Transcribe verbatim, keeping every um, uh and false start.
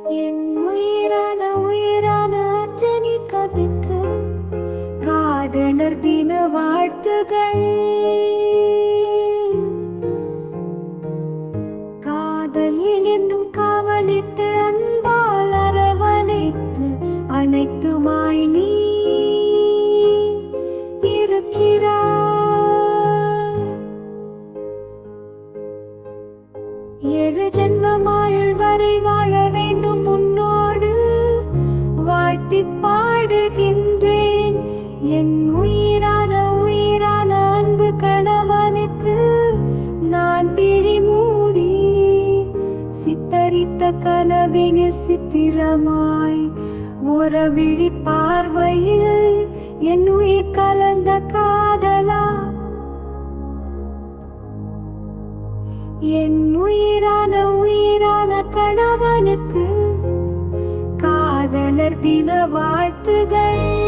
என் உயிரான உயிரான அஞ்சலிக்கு காதலர் தின வாழ்த்துகள். காதலில் என்னும் காவலிட்டு அன்பால் அரவணைத்து அனைத்துமாய் நீ இருக்கிறாய். ஏழு ஜென்மமாயுள் வரை வாழ வேண்டும் உன்னோடு வாழ்த்தி பாடுகின்றேன். என் உயிரான உயிரான அன்பு கணவனுக்கு நான் விழி மூடி சித்தரித்த கனவினில் சித்திரமாய் ஒரு விழி பார்வையில் என் உயிர் கலந்த காதலா. என் உயிரான உயிரான கணவனுக்கு காதலர் தின வாழ்த்துகள்.